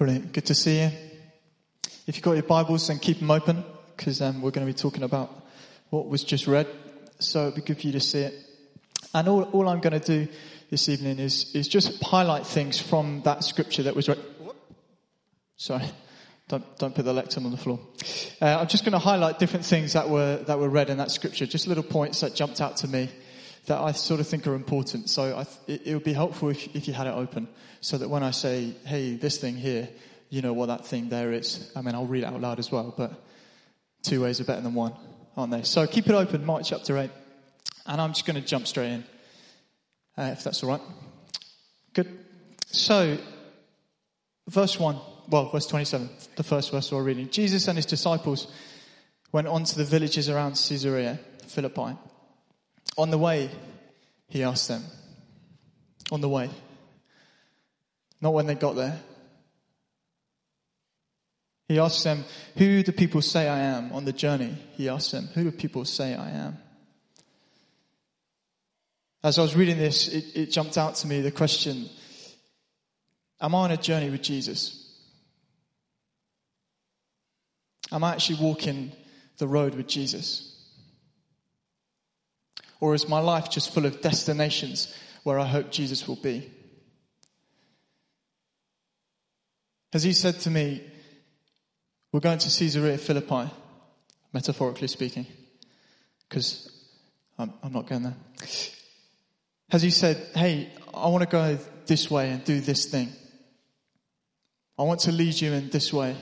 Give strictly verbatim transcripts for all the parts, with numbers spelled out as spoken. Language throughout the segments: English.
Brilliant. Good to see you. If you've got your Bibles, then keep them open, because um, we're going to be talking about what was just read. So it'd be good for you to see it. And all, all I'm going to do this evening is, is just highlight things from that scripture that was read. Sorry, don't don't put the lectern on the floor. Uh, I'm just going to highlight different things that were that were read in that scripture. Just little points that jumped out to me that I sort of think are important. So I th- it, it would be helpful if, if you had it open, so that when I say, hey, this thing here, you know what that thing there is. I mean, I'll read it out loud as well, but two ways are better than one, aren't they? So keep it open, Mark chapter eight. And I'm just going to jump straight in, uh, if that's all right. Good. So, verse one, well, verse twenty-seven, the first verse we're reading. Jesus and his disciples went on to the villages around Caesarea Philippi. On the way, he asked them. On the way. Not when they got there. He asked them, who do people say I am? On the journey, he asked them, who do people say I am? As I was reading this, it, it jumped out to me the question, am I on a journey with Jesus? Am I actually walking the road with Jesus? Or is my life just full of destinations where I hope Jesus will be? Has he said to me, we're going to Caesarea Philippi, metaphorically speaking, because I'm, I'm not going there. Has he said, hey, I want to go this way and do this thing. I want to lead you in this way.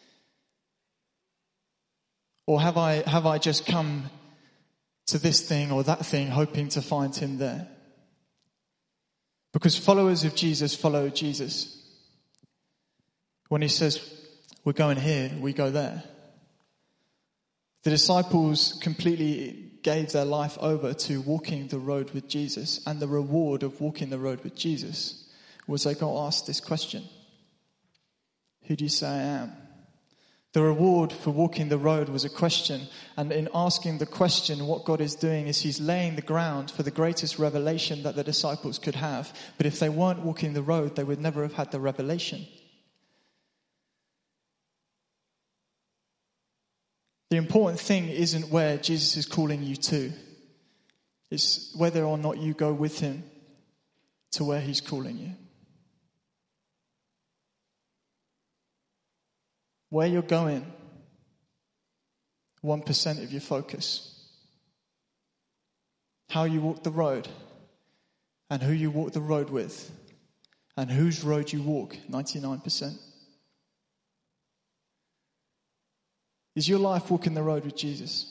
Or have I have I just come to this thing or that thing hoping to find him there? Because followers of Jesus follow Jesus. When he says, we're going here, we go there. The disciples completely gave their life over to walking the road with Jesus, and the reward of walking the road with Jesus was they got asked this question: who do you say I am? The reward for walking the road was a question, and in asking the question, what God is doing is he's laying the ground for the greatest revelation that the disciples could have. But if they weren't walking the road, they would never have had the revelation. The important thing isn't where Jesus is calling you to. It's whether or not you go with him to where he's calling you. Where you're going, one percent of your focus. How you walk the road, and who you walk the road with, and whose road you walk, ninety-nine percent. Is your life walking the road with Jesus?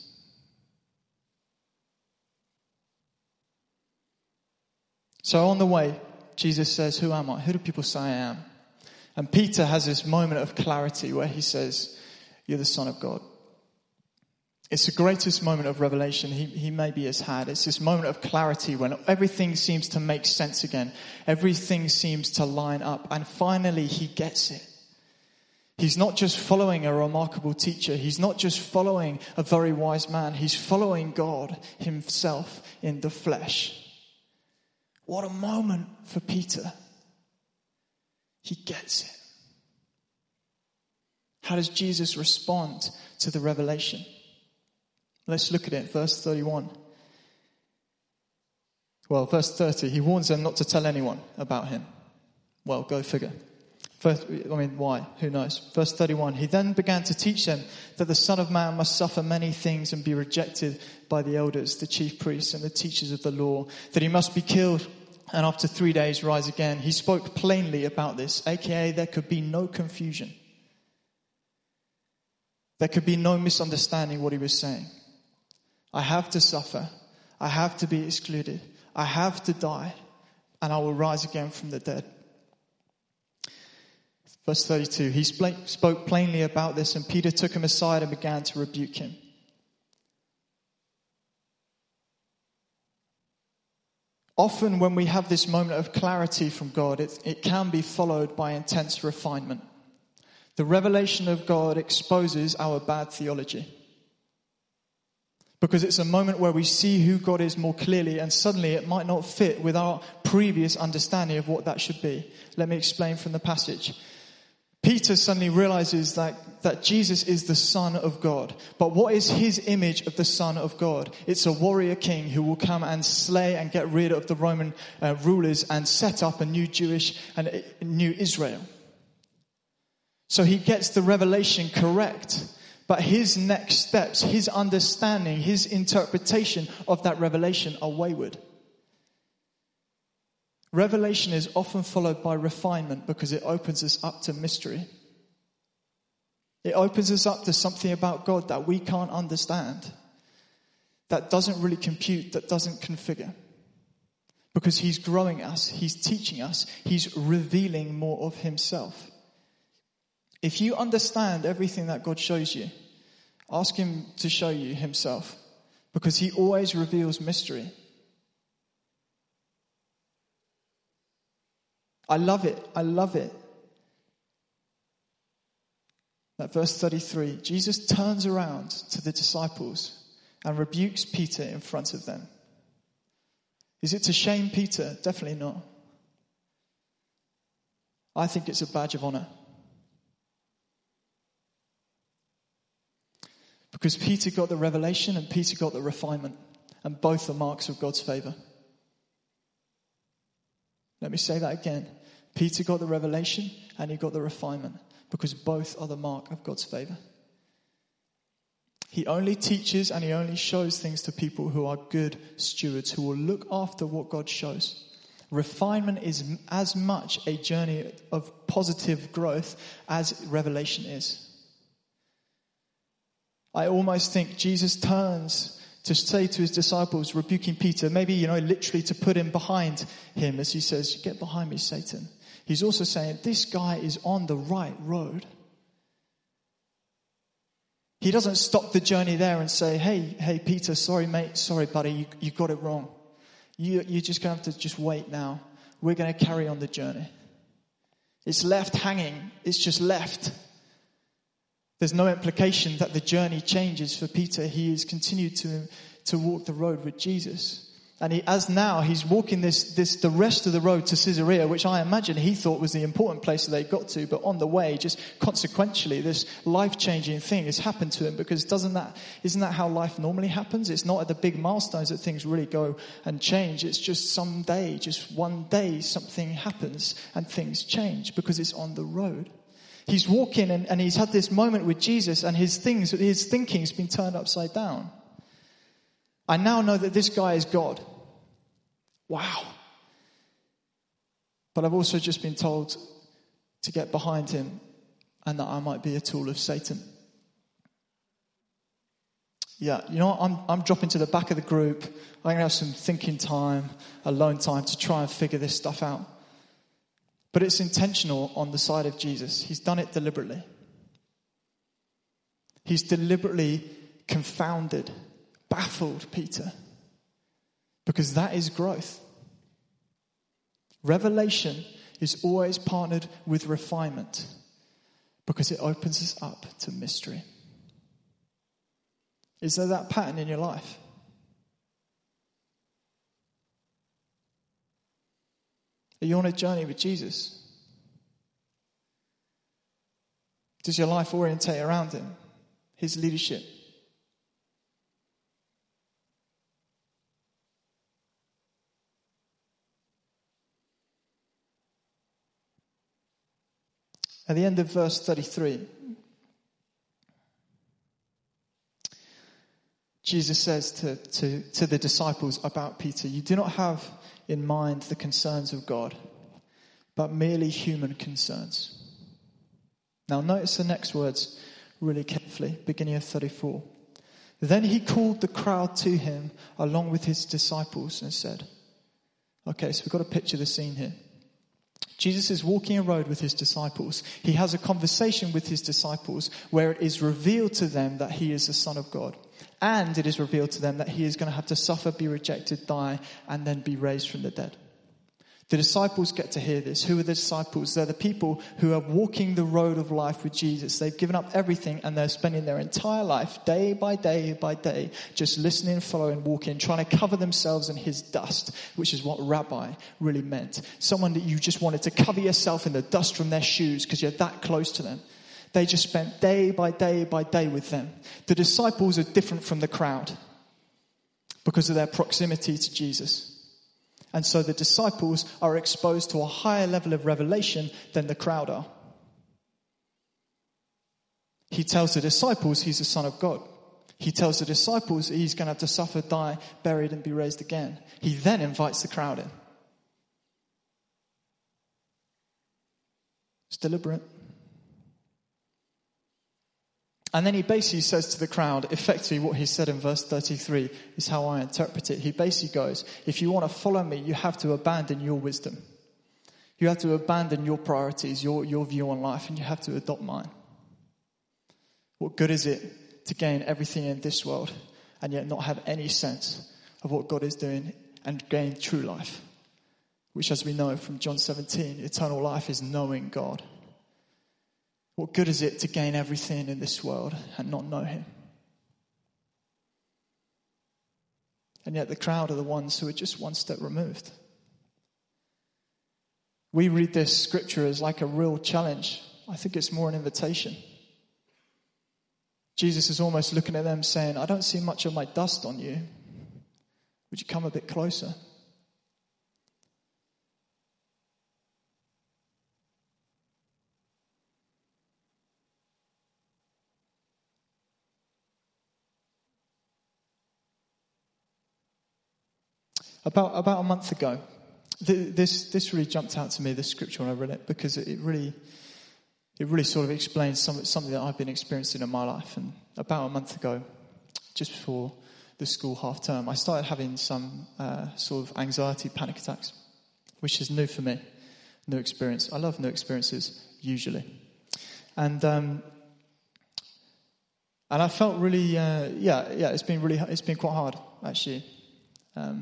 So on the way, Jesus says, who am I? Who do people say I am? And Peter has this moment of clarity where he says, you're the Son of God. It's the greatest moment of revelation he, he maybe has had. It's this moment of clarity when everything seems to make sense again. Everything seems to line up. And finally he gets it. He's not just following a remarkable teacher. He's not just following a very wise man. He's following God himself in the flesh. What a moment for Peter. He gets it. How does Jesus respond to the revelation? Let's look at it. Verse thirty-one. Well, verse thirty. He warns them not to tell anyone about him. Well, go figure. First, I mean, why? Who knows? Verse thirty-one. He then began to teach them that the Son of Man must suffer many things and be rejected by the elders, the chief priests, and the teachers of the law, that he must be killed and after three days rise again. He spoke plainly about this, aka there could be no confusion. There could be no misunderstanding what he was saying. I have to suffer. I have to be excluded. I have to die, and I will rise again from the dead. Verse thirty-two, he spoke plainly about this, and Peter took him aside and began to rebuke him. Often when we have this moment of clarity from God, it, it can be followed by intense refinement. The revelation of God exposes our bad theology. Because it's a moment where we see who God is more clearly, and suddenly it might not fit with our previous understanding of what that should be. Let me explain from the passage. Peter suddenly realizes that, that Jesus is the Son of God. But what is his image of the Son of God? It's a warrior king who will come and slay and get rid of the Roman uh, rulers and set up a new Jewish and a new Israel. So he gets the revelation correct. But his next steps, his understanding, his interpretation of that revelation are wayward. Revelation is often followed by refinement because it opens us up to mystery. It opens us up to something about God that we can't understand, that doesn't really compute, that doesn't configure. Because he's growing us, he's teaching us, he's revealing more of himself. If you understand everything that God shows you, ask him to show you himself, because he always reveals mystery. I love it. I love it. At verse thirty-three, Jesus turns around to the disciples and rebukes Peter in front of them. Is it to shame Peter? Definitely not. I think it's a badge of honor. Because Peter got the revelation and Peter got the refinement. And both are marks of God's favor. Let me say that again. Peter got the revelation and he got the refinement, because both are the mark of God's favor. He only teaches and he only shows things to people who are good stewards, who will look after what God shows. Refinement is as much a journey of positive growth as revelation is. I almost think Jesus turns to say to his disciples, rebuking Peter, maybe, you know, literally to put him behind him as he says, "Get behind me, Satan." He's also saying, this guy is on the right road. He doesn't stop the journey there and say, hey, hey, Peter, sorry, mate, sorry, buddy, you, you got it wrong. You, you're just going to have to just wait now. We're going to carry on the journey. It's left hanging. It's just left. There's no implication that the journey changes for Peter. He has continued to, to walk the road with Jesus. And he, as now, he's walking this, this, the rest of the road to Caesarea, which I imagine he thought was the important place that they got to. But on the way, just consequentially, this life-changing thing has happened to him, because doesn't that, isn't that how life normally happens? It's not at the big milestones that things really go and change. It's just some day, just one day, something happens and things change because it's on the road. He's walking and, and he's had this moment with Jesus, and his things, his thinking's been turned upside down. I now know that this guy is God. Wow. But I've also just been told to get behind him and that I might be a tool of Satan. Yeah, you know what? I'm, I'm dropping to the back of the group. I'm going to have some thinking time, alone time, to try and figure this stuff out. But it's intentional on the side of Jesus. He's done it deliberately. He's deliberately confounded, baffled Peter, because that is growth. Revelation is always partnered with refinement because it opens us up to mystery. Is there that pattern in your life? Are you on a journey with Jesus? Does your life orientate around him, his leadership? At the end of verse thirty-three, Jesus says to, to, to the disciples about Peter, "You do not have in mind the concerns of God, but merely human concerns." Now notice the next words really carefully, beginning of thirty-four. "Then he called the crowd to him along with his disciples and said," okay, so we've got to picture the scene here. Jesus is walking a road with his disciples. He has a conversation with his disciples where it is revealed to them that he is the Son of God. And it is revealed to them that he is going to have to suffer, be rejected, die, and then be raised from the dead. The disciples get to hear this. Who are the disciples? They're the people who are walking the road of life with Jesus. They've given up everything and they're spending their entire life, day by day by day, just listening, following, walking, trying to cover themselves in his dust, which is what rabbi really meant. Someone that you just wanted to cover yourself in the dust from their shoes because you're that close to them. They just spent day by day by day with them. The disciples are different from the crowd because of their proximity to Jesus. And so the disciples are exposed to a higher level of revelation than the crowd are. He tells the disciples he's the Son of God. He tells the disciples he's going to have to suffer, die, buried, and be raised again. He then invites the crowd in. It's deliberate. And then he basically says to the crowd, effectively what he said in verse thirty-three is how I interpret it. He basically goes, if you want to follow me, you have to abandon your wisdom. You have to abandon your priorities, your, your view on life, and you have to adopt mine. What good is it to gain everything in this world and yet not have any sense of what God is doing and gain true life? Which, as we know from John seventeen, eternal life is knowing God. What good is it to gain everything in this world and not know him? And yet the crowd are the ones who are just one step removed. We read this scripture as like a real challenge. I think it's more an invitation. Jesus is almost looking at them saying, I don't see much of my dust on you. Would you come a bit closer? About about a month ago, th- this this really jumped out to me, this scripture, when I read it, because it, it really it really sort of explains some, something that I've been experiencing in my life. And about a month ago, just before the school half term, I started having some uh, sort of anxiety, panic attacks, which is new for me, new experience. I love new experiences usually, and um, and I felt really uh, yeah yeah it's been really it's been quite hard actually. Um,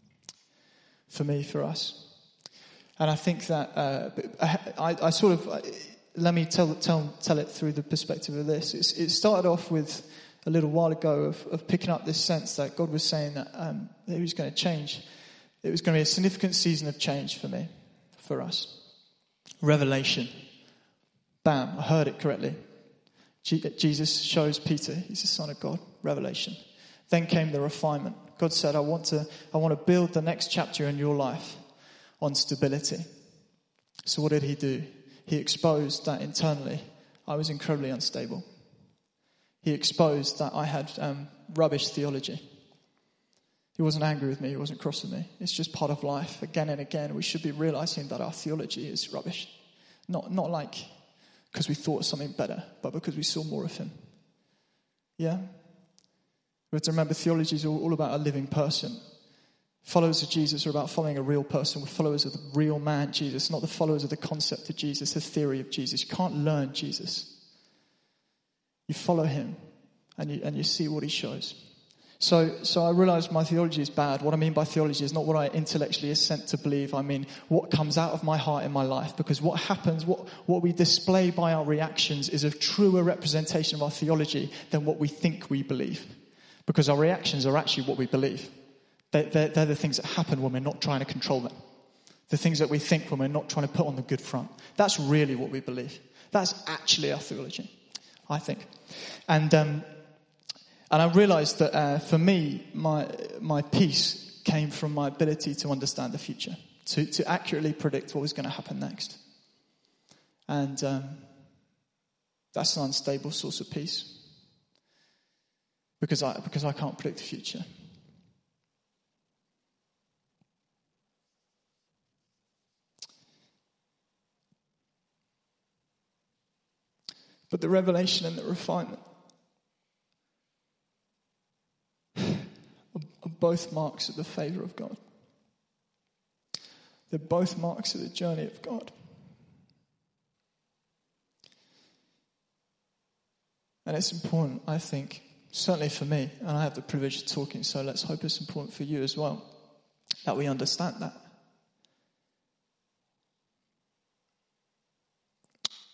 For me, for us, and I think that uh, I, I sort of uh, let me tell tell tell it through the perspective of this. It's, it started off with a little while ago of, of picking up this sense that God was saying that, um, that He was going to change. It was going to be a significant season of change for me, for us. Revelation, bam! I heard it correctly. G- Jesus shows Peter He's the Son of God. Revelation. Then came the refinement. God said, I want to I want to build the next chapter in your life on stability. So what did he do? He exposed that internally I was incredibly unstable. He exposed that I had um, rubbish theology. He wasn't angry with me. He wasn't cross with me. It's just part of life. Again and again, we should be realizing that our theology is rubbish. Not, not like because we thought of something better, but because we saw more of him. Yeah? We have to remember theology is all, all about a living person. Followers of Jesus are about following a real person. We're followers of the real man, Jesus, not the followers of the concept of Jesus, the theory of Jesus. You can't learn Jesus. You follow him and you, and you see what he shows. So, so I realized my theology is bad. What I mean by theology is not what I intellectually assent to believe. I mean what comes out of my heart in my life. Because what happens, what, what we display by our reactions is a truer representation of our theology than what we think we believe. Because our reactions are actually what we believe. They're, they're, they're the things that happen when we're not trying to control them. The things that we think when we're not trying to put on the good front. That's really what we believe. That's actually our theology, I think. And um, and I realized that uh, for me, my my peace came from my ability to understand the future, to, to accurately predict what was going to happen next. And um, that's an unstable source of peace. Because I because I can't predict the future. But the revelation and the refinement are both marks of the favor of God. They're both marks of the journey of God. And it's important, I think, certainly for me, and I have the privilege of talking, so let's hope it's important for you as well, that we understand that.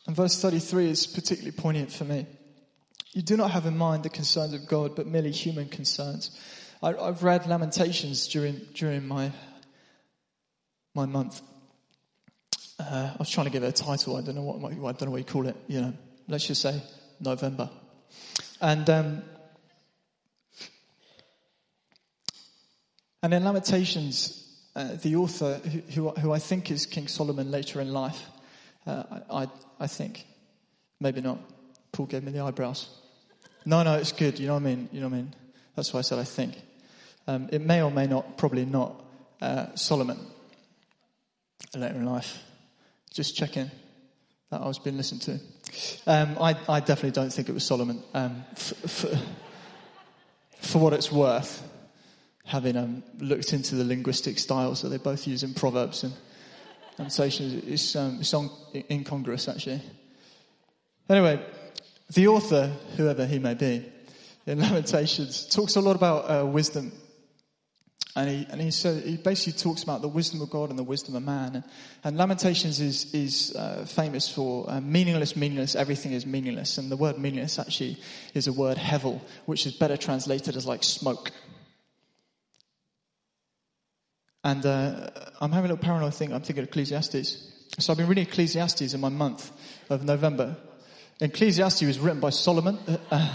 And verse thirty-three is particularly poignant for me. You do not have in mind the concerns of God, but merely human concerns. I, I've read Lamentations during during my my month. Uh, I was trying to give it a title. I don't know what I don't know what you call it. You know, let's just say November. And um, and in Lamentations, uh, the author, who, who who I think is King Solomon later in life, uh, I, I I think, maybe not. Paul gave me the eyebrows. No, no, it's good. You know what I mean? You know what I mean? That's why I said I think. Um, it may or may not, probably not, uh, Solomon later in life. Just checking that I was being listened to. Um, I, I definitely don't think it was Solomon. Um, for, for, for what it's worth, having um, looked into the linguistic styles that they both use in Proverbs and Lamentations, it's, um, it's on, incongruous actually. Anyway, the author, whoever he may be, in Lamentations, talks a lot about uh, wisdom. And he and he said he basically talks about the wisdom of God and the wisdom of man. And, and Lamentations is is uh, famous for uh, meaningless, meaningless. Everything is meaningless, and the word meaningless actually is a word hevel, which is better translated as like smoke. And uh, I'm having a little paranoid thing. I'm thinking of Ecclesiastes. So I've been reading Ecclesiastes in my month of November. Ecclesiastes was written by Solomon. Uh,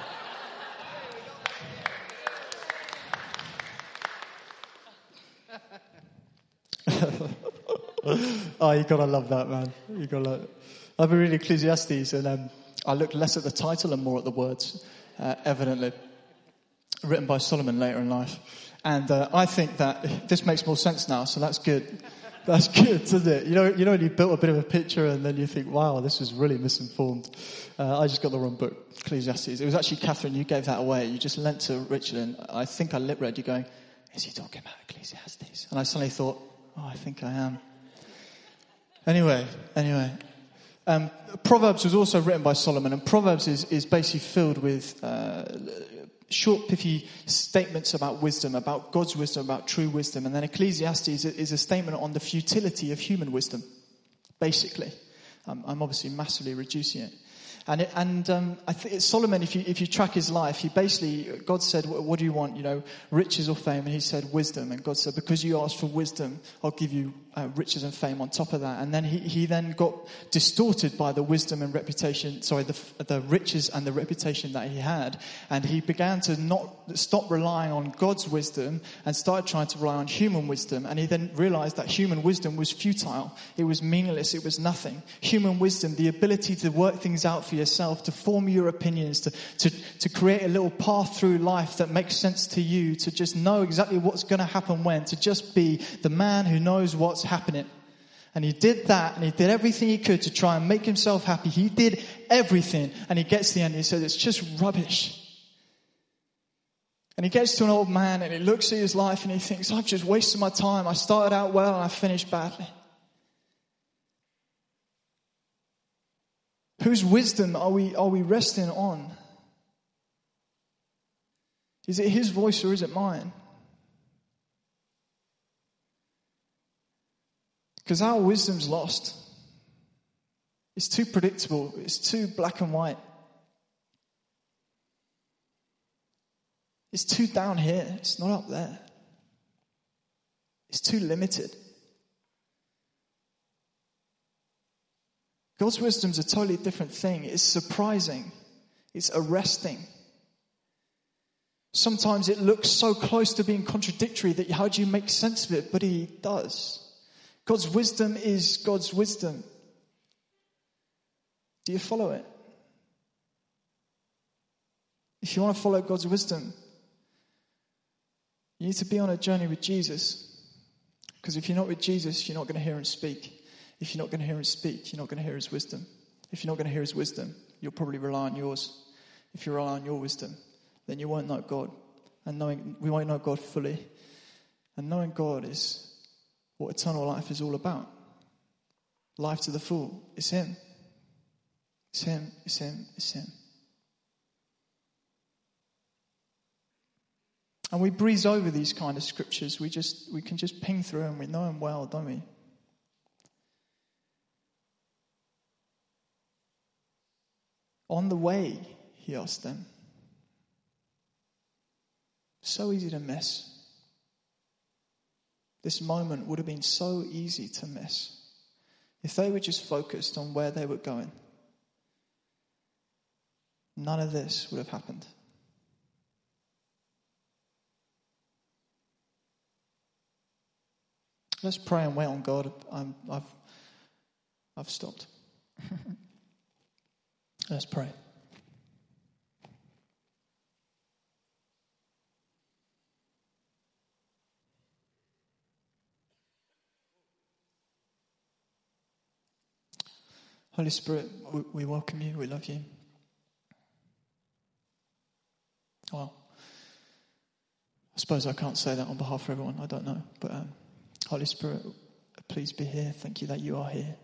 oh, you gotta love that, man. You gotta love it. I've been reading Ecclesiastes, and um, I looked less at the title and more at the words. Uh, evidently, written by Solomon later in life, and uh, I think that this makes more sense now. So that's good. That's good, isn't it? You know, you know when you built a bit of a picture and then you think, wow, this was really misinformed. Uh, I just got the wrong book, Ecclesiastes. It was actually Catherine, you gave that away. You just lent to Richard, and I think I lip read you going, is he talking about Ecclesiastes? And I suddenly thought, oh, I think I am. Anyway, anyway. Um, Proverbs was also written by Solomon, and Proverbs is, is basically filled with uh, short, pithy statements about wisdom, about God's wisdom, about true wisdom. And then Ecclesiastes is a statement on the futility of human wisdom, basically. Um, I'm obviously massively reducing it. And it, and um, I think Solomon, if you if you track his life, he basically, God said, what, what do you want? You know, riches or fame? And he said, wisdom. And God said, because you asked for wisdom, I'll give you uh, riches and fame on top of that. And then he, he then got distorted by the wisdom and reputation, sorry, the the riches and the reputation that he had. And he began to not stop relying on God's wisdom and started trying to rely on human wisdom. And he then realized that human wisdom was futile. It was meaningless. It was nothing. Human wisdom, the ability to work things out for yourself, to form your opinions, to, to, to create a little path through life that makes sense to you, to just know exactly what's going to happen when, to just be the man who knows what's happening. And he did that, and he did everything he could to try and make himself happy. He did everything, and he gets to the end and he says, it's just rubbish. And he gets to an old man and he looks at his life and he thinks, I've just wasted my time. I started out well and I finished badly. Whose wisdom are we are we resting on? Is it his voice or is it mine? Because our wisdom's lost. It's too predictable. It's too black and white. It's too down here. It's not up there. It's too limited. God's wisdom's a totally different thing. It's surprising. It's arresting. Sometimes it looks so close to being contradictory that how do you make sense of it? But he does. God's wisdom is God's wisdom. Do you follow it? If you want to follow God's wisdom, you need to be on a journey with Jesus. Because if you're not with Jesus, you're not going to hear him speak. If you're not going to hear him speak, you're not going to hear his wisdom. If you're not going to hear his wisdom, you'll probably rely on yours. If you rely on your wisdom, then you won't know God. And knowing we won't know God fully. And knowing God is what eternal life is all about. Life to the full. It's him. It's him. It's him. It's him. And we breeze over these kind of scriptures. We just we can just ping through them. We know them well, don't we? On the way, he asked them. So easy to miss. This moment would have been so easy to miss if they were just focused on where they were going. None of this would have happened. Let's pray and wait on God. I'm, I've, I've stopped. Let's pray. Holy Spirit, we, we welcome you. We love you. Well, I suppose I can't say that on behalf of everyone. I don't know. But um, Holy Spirit, please be here. Thank you that you are here.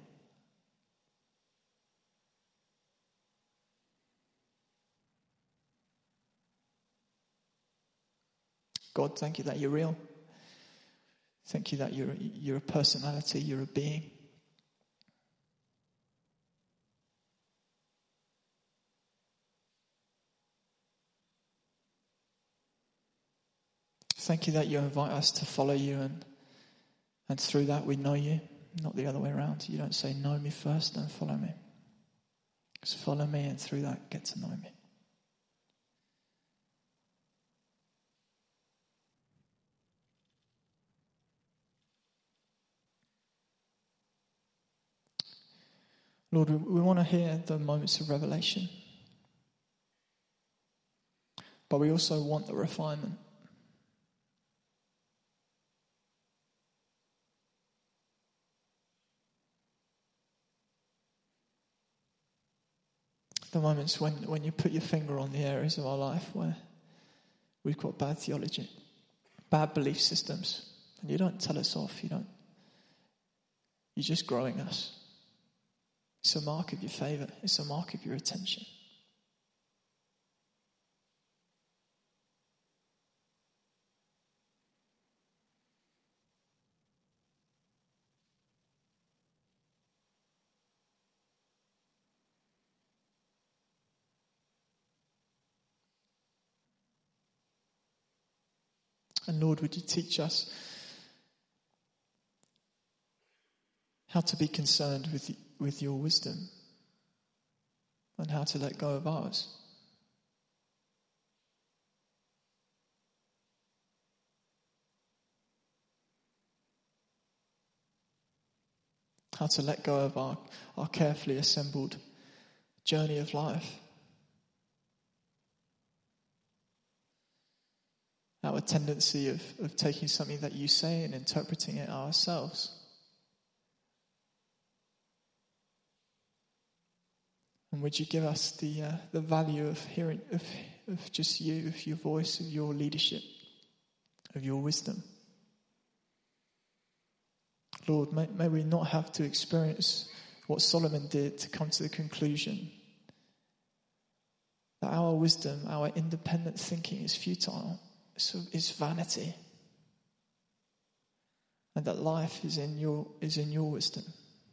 God, thank you that you're real. Thank you that you're, you're a personality, you're a being. Thank you that you invite us to follow you, and and through that we know you, not the other way around. You don't say, know me first, then follow me. Just follow me, and through that get to know me. Lord, we, we want to hear the moments of revelation, but we also want the refinement. The moments when, when you put your finger on the areas of our life where we've got bad theology, bad belief systems, and you don't tell us off, you don't. You're just growing us. It's a mark of your favor. It's a mark of your attention. And Lord, would you teach us how to be concerned with, with your wisdom and how to let go of ours. How to let go of our, our carefully assembled journey of life. Our tendency of, of taking something that you say and interpreting it ourselves. And would you give us the uh, the value of hearing, of, of just you, of your voice, of your leadership, of your wisdom. Lord, may, may we not have to experience what Solomon did to come to the conclusion that our wisdom, our independent thinking is futile. So it's vanity, and that life is in your is in your wisdom.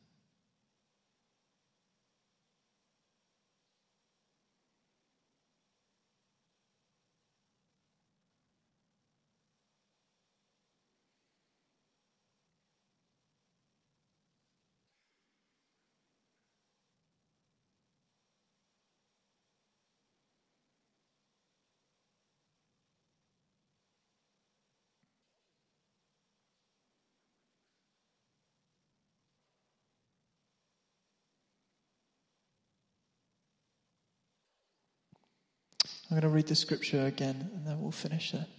I'm going to read the scripture again and then we'll finish there.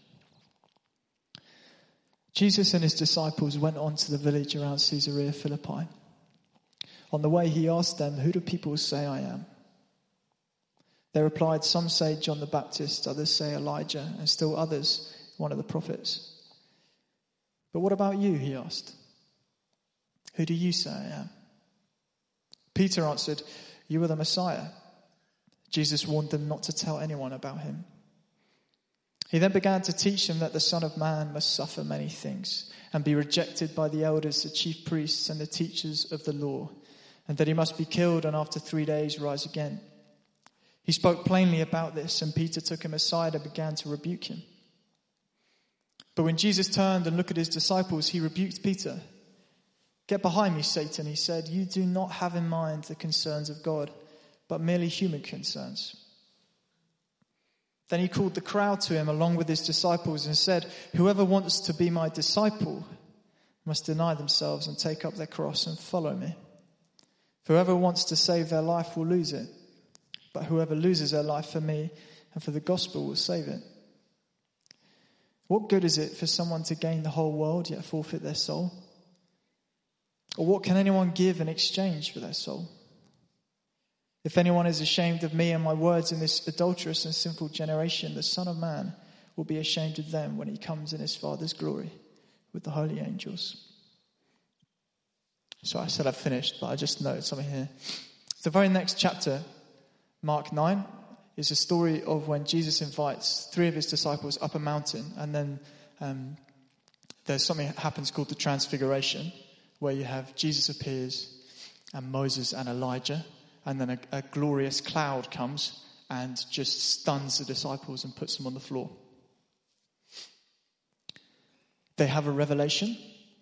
Jesus and his disciples went on to the village around Caesarea Philippi. On the way he asked them, "Who do people say I am?" They replied, "Some say John the Baptist, others say Elijah, and still others one of the prophets." "But what about you?" he asked. "Who do you say I am?" Peter answered, "You are the Messiah." Jesus warned them not to tell anyone about him. He then began to teach them that the Son of Man must suffer many things and be rejected by the elders, the chief priests, and the teachers of the law, and that he must be killed and after three days rise again. He spoke plainly about this, and Peter took him aside and began to rebuke him. But when Jesus turned and looked at his disciples, he rebuked Peter. "Get behind me, Satan," he said. "You do not have in mind the concerns of God, but merely human concerns." Then he called the crowd to him along with his disciples and said, "Whoever wants to be my disciple must deny themselves and take up their cross and follow me. For whoever wants to save their life will lose it, but whoever loses their life for me and for the gospel will save it. What good is it for someone to gain the whole world yet forfeit their soul? Or what can anyone give in exchange for their soul? If anyone is ashamed of me and my words in this adulterous and sinful generation, the Son of Man will be ashamed of them when he comes in his Father's glory with the holy angels." So I said I've finished, but I just noted something here. The very next chapter, Mark nine, is a story of when Jesus invites three of his disciples up a mountain, and then um, there's something that happens called the Transfiguration, where you have Jesus appears and Moses and Elijah, and then a, a glorious cloud comes and just stuns the disciples and puts them on the floor. They have a revelation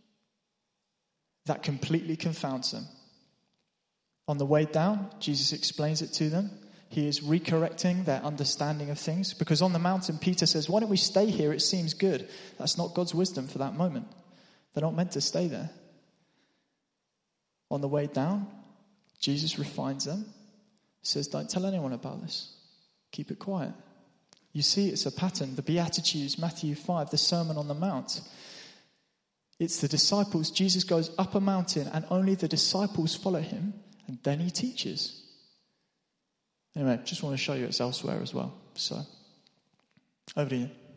that completely confounds them. On the way down, Jesus explains it to them. He is recorrecting their understanding of things, because on the mountain, Peter says, "Why don't we stay here? It seems good." That's not God's wisdom for that moment. They're not meant to stay there. On the way down, Jesus refines them, says, "Don't tell anyone about this. Keep it quiet." You see, it's a pattern. The Beatitudes, Matthew five, the Sermon on the Mount. It's the disciples. Jesus goes up a mountain and only the disciples follow him, and then he teaches. Anyway, just want to show you it's elsewhere as well. So, over to you.